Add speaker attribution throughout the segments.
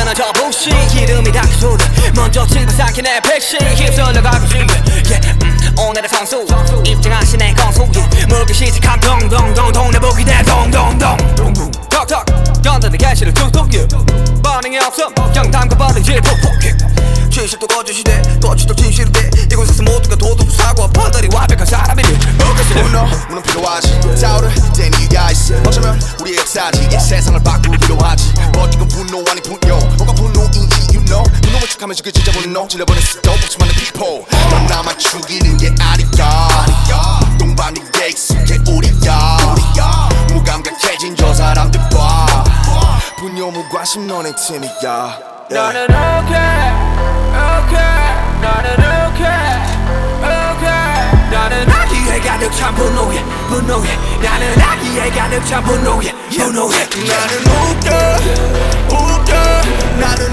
Speaker 1: 나는 저 부시 이름이 닥소리 먼저 집어삼킨 내 백신 휩쓸려가고 싶네 오늘의 선수 입증하신 내 건수 물기 시작한 동동동동 내 보기 대 동동동 턱턱 연단의 개시를 툭툭 반응이 없음 영담과 버리지 푹푹 진실도 거짓이대 거짓도 진실이대 이곳에서 모두가 도둑 사고 판단이 완벽한 사람이니
Speaker 2: 문은 필요하지 싸우를 땐 이유가 있어 어쩌면 우리의 역사지 이 세상을 바꾸기로 하지 버티건 분노 아니 분노 뭐가 분노인지 you know 분노를 척하면서 그 진짜 분노 질러버린 수도 없지 많은 people 넌 나만 죽이는 게 아니야 동반이 게 익숙해 우리야 무감각해진 저 사람들 봐 분노 무관심 너네 팀이야
Speaker 1: 나는 okay 나는 okay 나는 아기에 가득 찬 분노에 나는 아기에 가득 찬 분노에
Speaker 2: 나는 웃겨 나는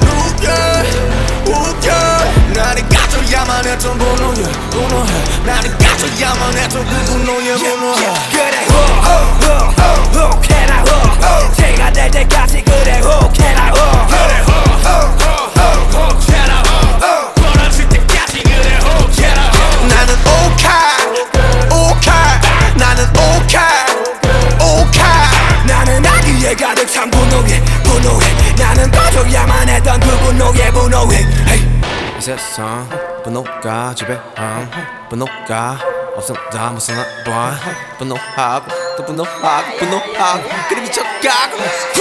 Speaker 2: 웃겨 나는 가져야만 했던 분노에 나는 가져야만 했던 그 분노에
Speaker 1: 그래 혹해라 혹 제가 될 때까지 그래 혹해라 혹 벌어질 때까지 그래 혹해라
Speaker 2: 나는 나는
Speaker 1: 나는 아기에 가득 찬 분노에 나는 꺼져야만 했던 그 분노에
Speaker 3: 이 세상 분노가 지배함 분노가 없음 다 무슨한 봐 분노하고 또 분노하고 그래 미쳐가고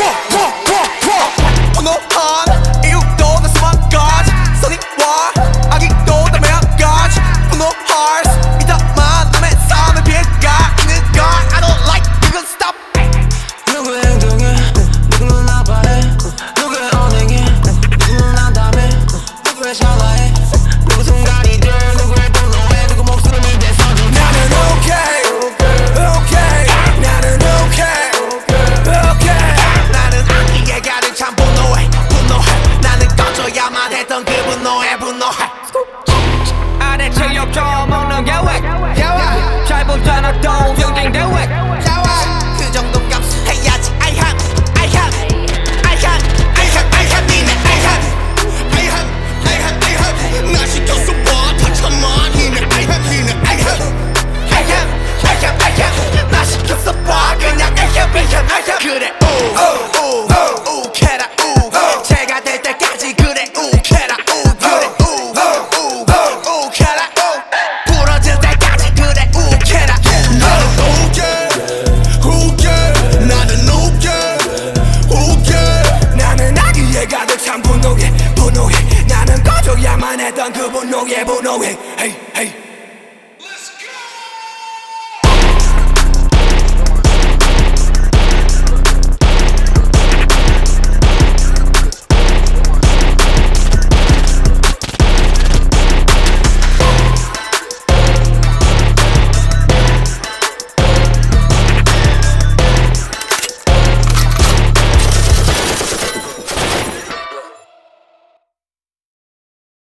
Speaker 2: 분노한 이유도 다 수만까지 선의와 악의도 다 매한까지 분노할 수 있다만 남의 삶에 비해가 있는 걸 I don't like 이건 stop
Speaker 4: 누구의 행동에 누구는 아파해 누구의 언행에 누구는 안담해 누구의 샤라해 누구 순간이들 누구의 분노에 누구 목숨을 대서줘
Speaker 1: 나는 okay 나는 okay
Speaker 2: 나는 악기에 가득 찬 분노해 나는 꺼져야만 했던 그 분노해
Speaker 1: 아래 체력 좀 먹는 계획 잘 보잖아 또 경쟁 대회